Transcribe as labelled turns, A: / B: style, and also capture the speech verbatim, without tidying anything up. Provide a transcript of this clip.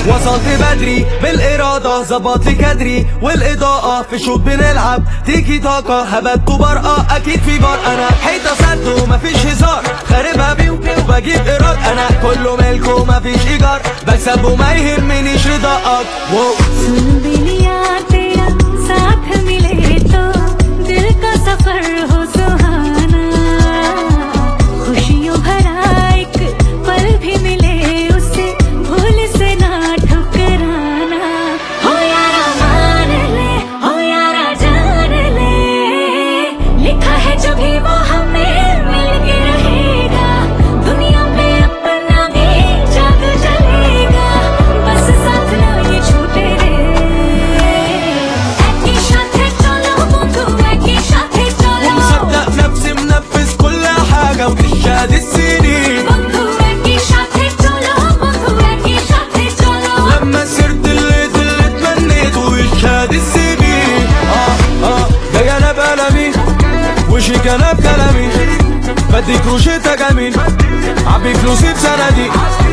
A: وصلت بدري بالإرادة ظبط لي كدري والإضاءة في شوط بنلعب تيجي طاقة هبت برقة أكيد في بار أنا حيطة سد ومفيش هزار خاربها بيو وبجيب إيراد أنا كله ملك ومفيش إيجار بكسب وما يهمنيش رضاك واو
B: सुन बिलिया तेरा साथ मिले तो दिल का सफर हो सुहाना खुशियों भरा एक पल भी मिले उसे भूल से ना ठुकराना हो यारा मान ले हो यारा जान ले लिखा है जो भी वो हमें मिल के रहेगा दुनिया में अपना भी जादू चलेगा बस साथ ना ये छूटे रे एक ही साथे चलो बंधु एक ही साथे चलो
A: ومصدق نفسي منفذ كل حاجة وتشهد السنين
B: बंधु एक ही साथे चलो बंधु एक ही साथे चलो
A: لما سرت الليت اللي تمنيته ويشهد السنين اه اه جاي انا بقلمي وشيك انا بكلامي بديك روشتة جميل عبي فلوسي بسندي